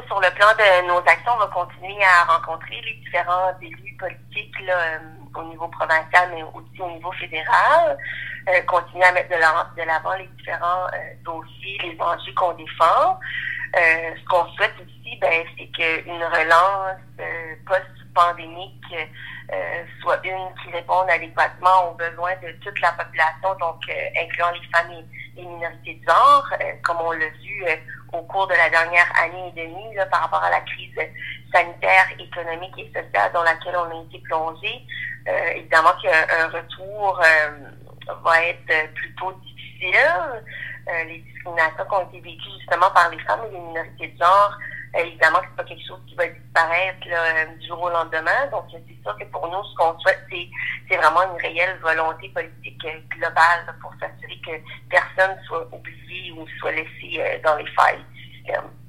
sur le plan de nos actions, on va continuer à rencontrer les différents élus politiques là, au niveau provincial, mais aussi au niveau fédéral. Continuer à mettre de l'avant les différents dossiers, les enjeux qu'on défend. Ce qu'on souhaite aussi, c'est qu'une relance post-pandémique soit une qui réponde adéquatement aux besoins de toute la population, donc incluant les femmes et les minorités de genre, comme on l'a vu au cours de la dernière année et demie là, par rapport à la crise sanitaire, économique et sociale dans laquelle on a été plongé. Évidemment qu'un retour va être plutôt difficile. Les discriminations qui ont été vécues justement par les femmes et les minorités de genre, évidemment que c'est pas quelque chose qui va disparaître là, du jour au lendemain. Donc, c'est sûr que pour nous, ce qu'on souhaite, c'est vraiment une réelle volonté politique globale là, pour s'assurer que personne soit oublié ou soit laissé dans les failles du système.